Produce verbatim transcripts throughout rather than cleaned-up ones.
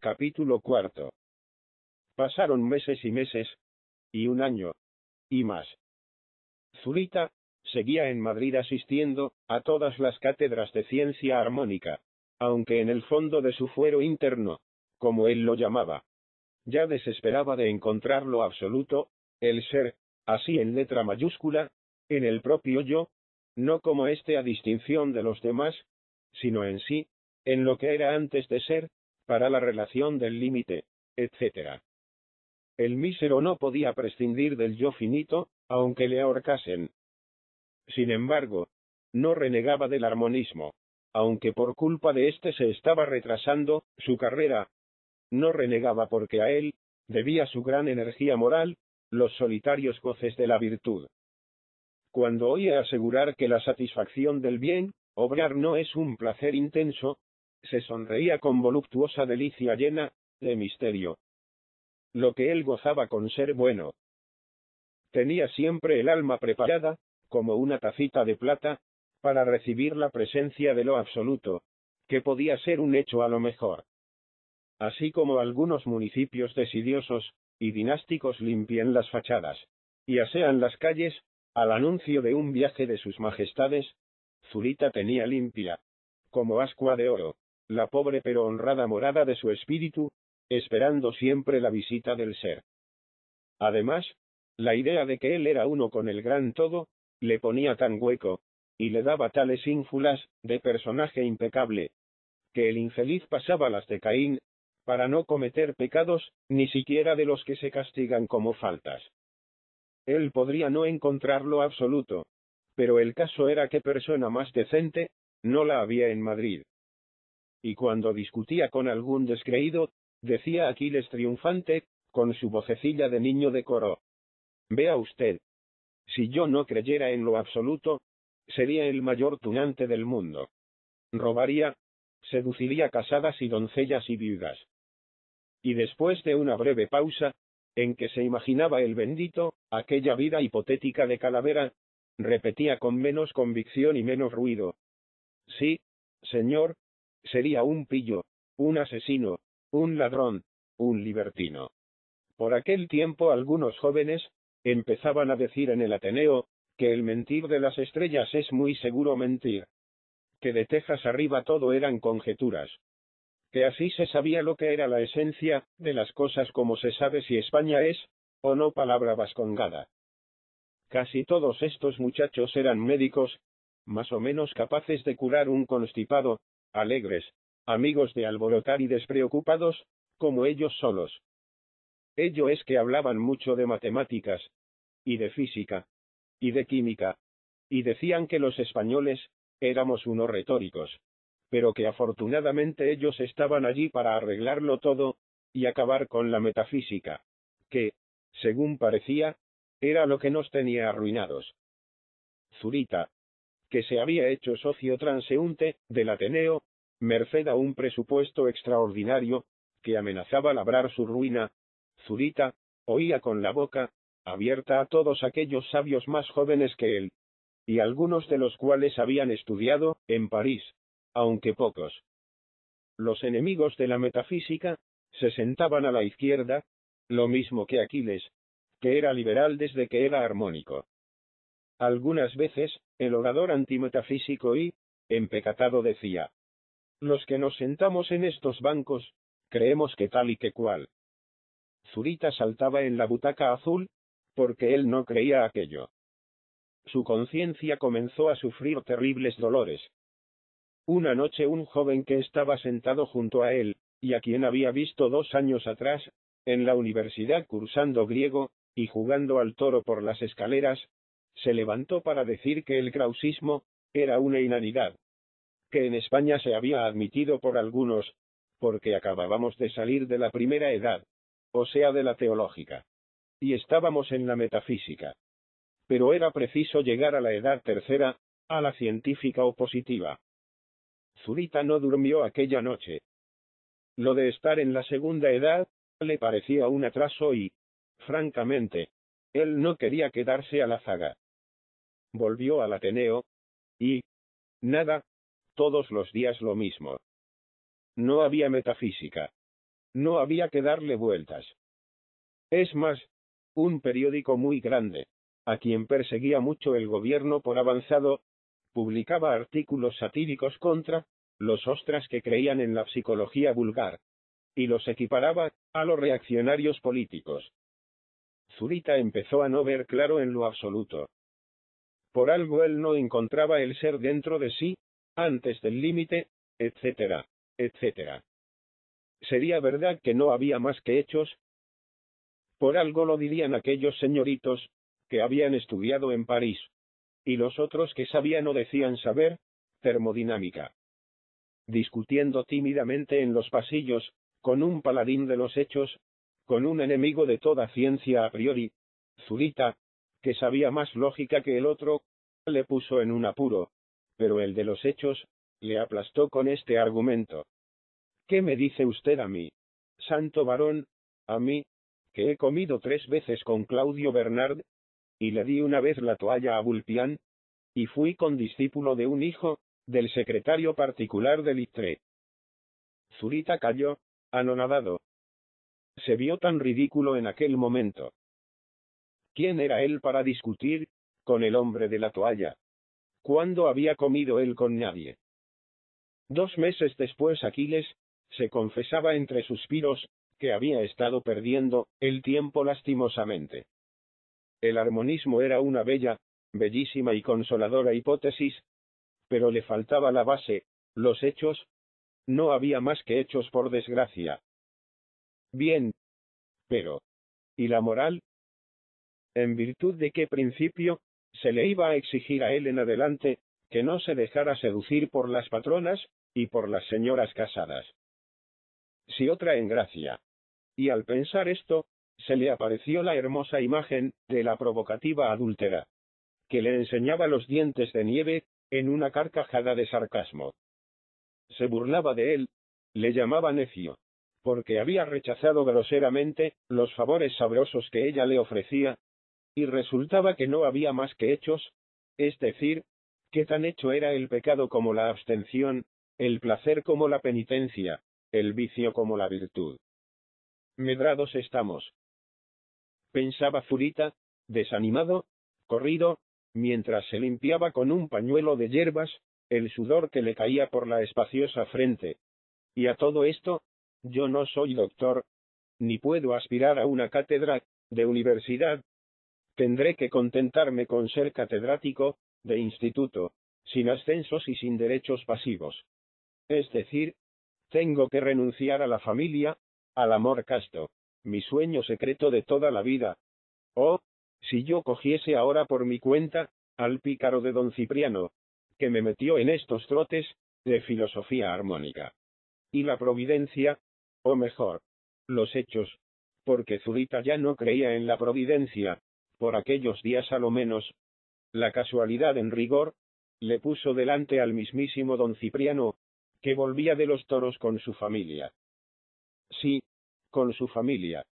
Capítulo cuarto. Pasaron meses y meses, y un año, y más. Zurita seguía en Madrid asistiendo a todas las cátedras de ciencia armónica, aunque en el fondo de su fuero interno, como él lo llamaba, ya desesperaba de encontrar lo absoluto, el ser, así en letra mayúscula, en el propio yo, no como éste a distinción de los demás, sino en sí, en lo que era antes de ser, para la relación del límite, etcétera. El mísero no podía prescindir del yo finito, aunque le ahorcasen. Sin embargo, no renegaba del armonismo, aunque por culpa de éste se estaba retrasando su carrera. No renegaba porque a él debía su gran energía moral, los solitarios goces de la virtud. Cuando oía asegurar que la satisfacción del bien obrar no es un placer intenso, se sonreía con voluptuosa delicia llena de misterio. Lo que él gozaba con ser bueno. Tenía siempre el alma preparada, como una tacita de plata, para recibir la presencia de lo absoluto, que podía ser un hecho a lo mejor. Así como algunos municipios desidiosos y dinásticos limpian las fachadas, y asean las calles, al anuncio de un viaje de sus majestades, Zurita tenía limpia, como ascua de oro, la pobre pero honrada morada de su espíritu, esperando siempre la visita del ser. Además, la idea de que él era uno con el gran todo, le ponía tan hueco, y le daba tales ínfulas de personaje impecable, que el infeliz pasaba las de Caín, para no cometer pecados, ni siquiera de los que se castigan como faltas. Él podría no encontrarlo absoluto, pero el caso era que persona más decente, no la había en Madrid. Y cuando discutía con algún descreído, decía Aquiles triunfante, con su vocecilla de niño de coro: «Vea usted, si yo no creyera en lo absoluto, sería el mayor tunante del mundo. Robaría, seduciría casadas y doncellas y viudas». Y después de una breve pausa, en que se imaginaba el bendito, aquella vida hipotética de calavera, repetía con menos convicción y menos ruido: «Sí, señor, sería un pillo, un asesino, un ladrón, un libertino». Por aquel tiempo algunos jóvenes empezaban a decir en el Ateneo que el mentir de las estrellas es muy seguro mentir, que de tejas arriba todo eran conjeturas, que así se sabía lo que era la esencia de las cosas como se sabe si España es o no palabra vascongada. Casi todos estos muchachos eran médicos, más o menos capaces de curar un constipado, alegres, amigos de alborotar y despreocupados, como ellos solos. Ello es que hablaban mucho de matemáticas, y de física, y de química, y decían que los españoles éramos unos retóricos, pero que afortunadamente ellos estaban allí para arreglarlo todo, y acabar con la metafísica, que, según parecía, era lo que nos tenía arruinados. Zurita, que se había hecho socio transeúnte del Ateneo, merced a un presupuesto extraordinario, que amenazaba labrar su ruina, Zurita oía con la boca abierta a todos aquellos sabios más jóvenes que él, y algunos de los cuales habían estudiado en París, aunque pocos. Los enemigos de la metafísica se sentaban a la izquierda, lo mismo que Aquiles, que era liberal desde que era armónico. Algunas veces, el orador antimetafísico y empecatado decía: «Los que nos sentamos en estos bancos, creemos que tal y que cual». Zurita saltaba en la butaca azul, porque él no creía aquello. Su conciencia comenzó a sufrir terribles dolores. Una noche un joven que estaba sentado junto a él, y a quien había visto dos años atrás, en la universidad cursando griego, y jugando al toro por las escaleras, se levantó para decir que el krausismo era una inanidad, que en España se había admitido por algunos, porque acabábamos de salir de la primera edad, o sea de la teológica, y estábamos en la metafísica. Pero era preciso llegar a la edad tercera, a la científica o positiva. Zurita no durmió aquella noche. Lo de estar en la segunda edad le parecía un atraso y, francamente, él no quería quedarse a la zaga. Volvió al Ateneo, y, nada, todos los días lo mismo. No había metafísica. no había que darle vueltas. Es más, un periódico muy grande, a quien perseguía mucho el gobierno por avanzado, publicaba artículos satíricos contra los ostras que creían en la psicología vulgar, y los equiparaba a los reaccionarios políticos. Zurita empezó a no ver claro en lo absoluto. Por algo él no encontraba el ser dentro de sí, antes del límite, etcétera, etcétera. ¿Sería verdad que no había más que hechos? Por algo lo dirían aquellos señoritos, que habían estudiado en París, y los otros que sabían o decían saber termodinámica. Discutiendo tímidamente en los pasillos, con un paladín de los hechos, con un enemigo de toda ciencia a priori, Zurita, que sabía más lógica que el otro, le puso en un apuro, pero el de los hechos, le aplastó con este argumento. ¿Qué me dice usted a mí, santo varón, a mí, que he comido tres veces con Claudio Bernard, y le di una vez la toalla a Vulpian, y fui condiscípulo de un hijo, del secretario particular de Littré? Zurita calló, anonadado. Se vio tan ridículo en aquel momento. ¿Quién era él para discutir con el hombre de la toalla? ¿Cuándo había comido él con nadie? Dos meses después Aquiles se confesaba entre suspiros que había estado perdiendo el tiempo lastimosamente. El armonismo era una bella, bellísima y consoladora hipótesis, pero le faltaba la base, los hechos. No había más que hechos, por desgracia. Bien. Pero, ¿y la moral? ¿En virtud de qué principio se le iba a exigir a él en adelante que no se dejara seducir por las patronas y por las señoras casadas? Si otra en gracia. Y al pensar esto, se le apareció la hermosa imagen de la provocativa adúltera, que le enseñaba los dientes de nieve, en una carcajada de sarcasmo. Se burlaba de él, le llamaba necio, porque había rechazado groseramente los favores sabrosos que ella le ofrecía, y resultaba que no había más que hechos, es decir, que tan hecho era el pecado como la abstención, el placer como la penitencia, el vicio como la virtud. Medrados estamos, pensaba Zurita, desanimado, corrido, mientras se limpiaba con un pañuelo de hierbas el sudor que le caía por la espaciosa frente. Y a todo esto, yo no soy doctor, ni puedo aspirar a una cátedra de universidad. Tendré que contentarme con ser catedrático de instituto, sin ascensos y sin derechos pasivos. Es decir, tengo que renunciar a la familia, al amor casto, mi sueño secreto de toda la vida. Oh, si yo cogiese ahora por mi cuenta al pícaro de don Cipriano, que me metió en estos trotes de filosofía armónica. Y la providencia, o mejor, los hechos, porque Zurita ya no creía en la providencia, por aquellos días a lo menos. La casualidad, en rigor, le puso delante al mismísimo don Cipriano, que volvía de los toros con su familia. Sí, con su familia.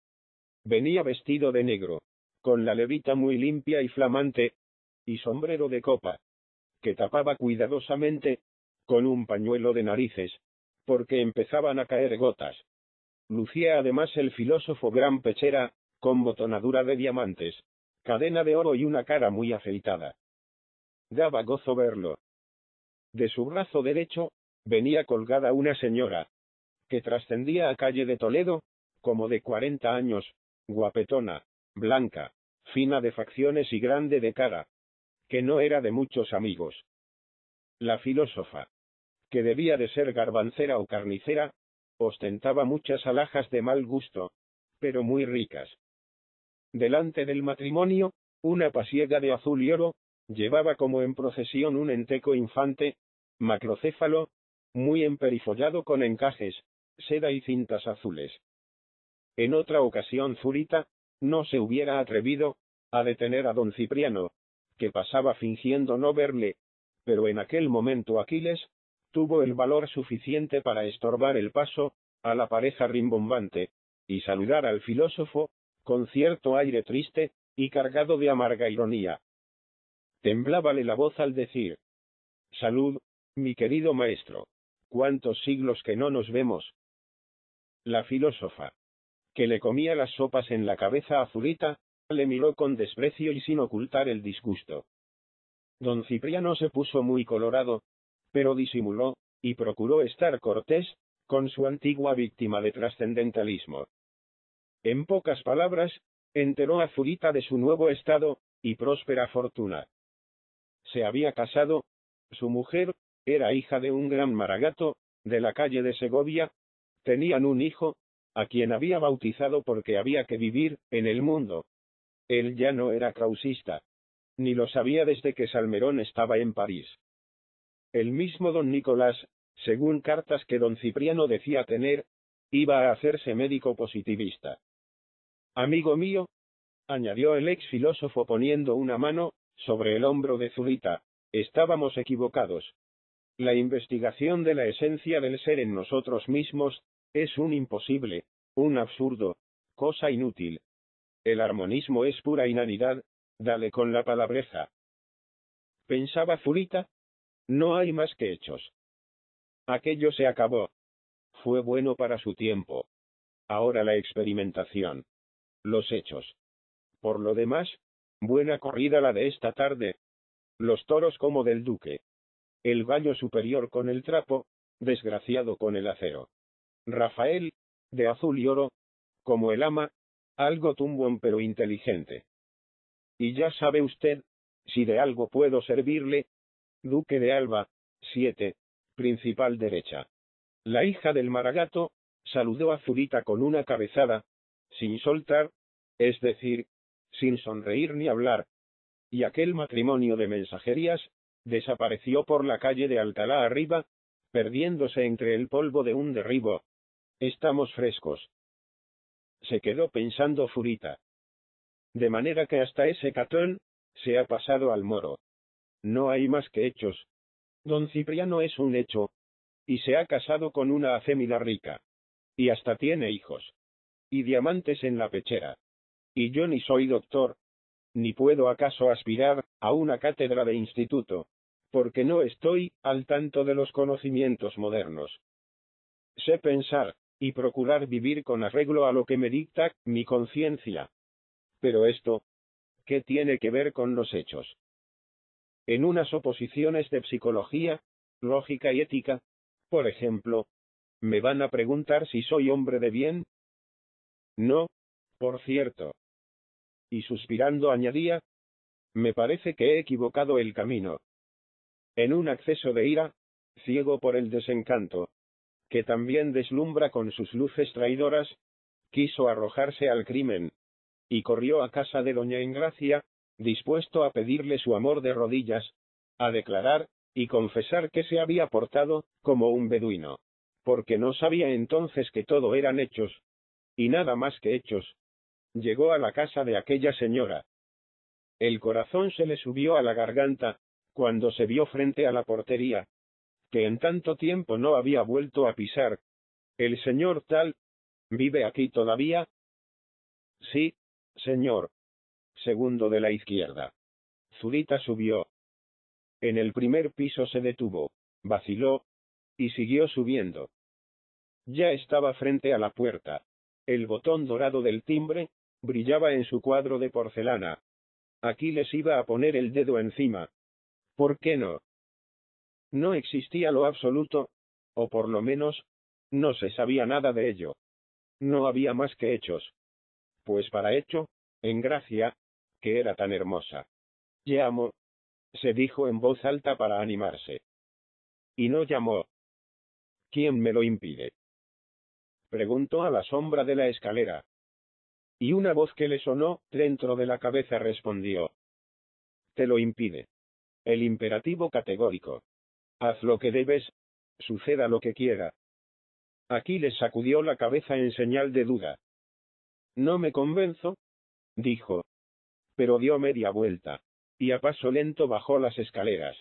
Venía vestido de negro, con la levita muy limpia y flamante, y sombrero de copa, que tapaba cuidadosamente, con un pañuelo de narices, porque empezaban a caer gotas. Lucía además el filósofo gran pechera, con botonadura de diamantes, cadena de oro y una cara muy afeitada. Daba gozo verlo. De su brazo derecho, venía colgada una señora, que trascendía a calle de Toledo, como de cuarenta años, guapetona, blanca, fina de facciones y grande de cara, que no era de muchos amigos. La filósofa, que debía de ser garbancera o carnicera, ostentaba muchas alhajas de mal gusto, pero muy ricas. Delante del matrimonio, una pasiega de azul y oro, llevaba como en procesión un enteco infante, macrocéfalo, muy emperifollado con encajes, seda y cintas azules. En otra ocasión Zurita no se hubiera atrevido a detener a don Cipriano, que pasaba fingiendo no verle, pero en aquel momento Aquiles tuvo el valor suficiente para estorbar el paso a la pareja rimbombante, y saludar al filósofo con cierto aire triste y cargado de amarga ironía. Temblábale la voz al decir: «Salud, mi querido maestro. ¿Cuántos siglos que no nos vemos?». La filósofa, que le comía las sopas en la cabeza a Zurita, le miró con desprecio y sin ocultar el disgusto. Don Cipriano se puso muy colorado, pero disimuló, y procuró estar cortés, con su antigua víctima de trascendentalismo. En pocas palabras, enteró a Zurita de su nuevo estado, y próspera fortuna. Se había casado, su mujer, era hija de un gran maragato, de la calle de Segovia, tenían un hijo, a quien había bautizado porque había que vivir, en el mundo. Él ya no era krausista, ni lo sabía desde que Salmerón estaba en París. El mismo don Nicolás, según cartas que don Cipriano decía tener, iba a hacerse médico positivista. Amigo mío, añadió el ex filósofo poniendo una mano sobre el hombro de Zurita, estábamos equivocados. La investigación de la esencia del ser en nosotros mismos es un imposible, un absurdo, cosa inútil. El armonismo es pura inanidad, dale con la palabreja. Pensaba Zurita, no hay más que hechos. Aquello se acabó. Fue bueno para su tiempo. Ahora la experimentación. Los hechos. Por lo demás, buena corrida la de esta tarde. Los toros como del duque. El gallo superior con el trapo, desgraciado con el acero. Rafael, de azul y oro, como el ama, algo tumbón pero inteligente. Y ya sabe usted, si de algo puedo servirle, Duque de Alba, siete, principal derecha. La hija del maragato, saludó a Zurita con una cabezada, sin soltar, es decir, sin sonreír ni hablar, y aquel matrimonio de mensajerías, desapareció por la calle de Alcalá arriba, perdiéndose entre el polvo de un derribo. Estamos frescos. Se quedó pensando Zurita. De manera que hasta ese catón, se ha pasado al moro. No hay más que hechos. Don Cipriano es un hecho. Y se ha casado con una acémila rica. Y hasta tiene hijos. Y diamantes en la pechera. Y yo ni soy doctor. Ni puedo acaso aspirar a una cátedra de instituto. Porque no estoy al tanto de los conocimientos modernos. Sé pensar, y procurar vivir con arreglo a lo que me dicta mi conciencia. Pero esto, ¿qué tiene que ver con los hechos? En unas oposiciones de psicología, lógica y ética, por ejemplo, ¿me van a preguntar si soy hombre de bien? No, por cierto. Y suspirando añadía, me parece que he equivocado el camino. En un acceso de ira, ciego por el desencanto, que también deslumbra con sus luces traidoras, quiso arrojarse al crimen, y corrió a casa de doña Engracia, dispuesto a pedirle su amor de rodillas, a declarar, y confesar que se había portado, como un beduino, porque no sabía entonces que todo eran hechos, y nada más que hechos. Llegó a la casa de aquella señora. El corazón se le subió a la garganta, cuando se vio frente a la portería, que en tanto tiempo no había vuelto a pisar. El señor tal, ¿vive aquí todavía? Sí, señor. Segundo de la izquierda. Zurita subió. En el primer piso se detuvo, vaciló, y siguió subiendo. Ya estaba frente a la puerta. El botón dorado del timbre brillaba en su cuadro de porcelana. Aquí les iba a poner el dedo encima. ¿Por qué no? No existía lo absoluto, o por lo menos, no se sabía nada de ello. No había más que hechos. Pues para hecho, Engracia, que era tan hermosa. Llamo, se dijo en voz alta para animarse. Y no llamó. ¿Quién me lo impide? Preguntó a la sombra de la escalera. Y una voz que le sonó dentro de la cabeza respondió. Te lo impide. El imperativo categórico. Haz lo que debes, suceda lo que quiera. Aquiles sacudió la cabeza en señal de duda. No me convenzo, dijo. Pero dio media vuelta, y a paso lento bajó las escaleras.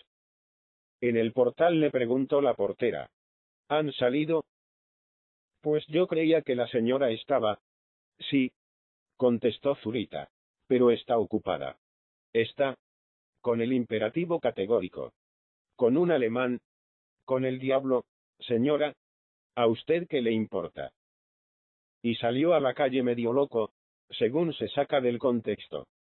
En el portal le preguntó la portera. ¿Han salido? Pues yo creía que la señora estaba. Sí, contestó Zurita, pero está ocupada. Está, con el imperativo categórico. Con un alemán. Con el diablo, señora. ¿A usted qué le importa? y salió a la calle medio loco, según se saca del contexto.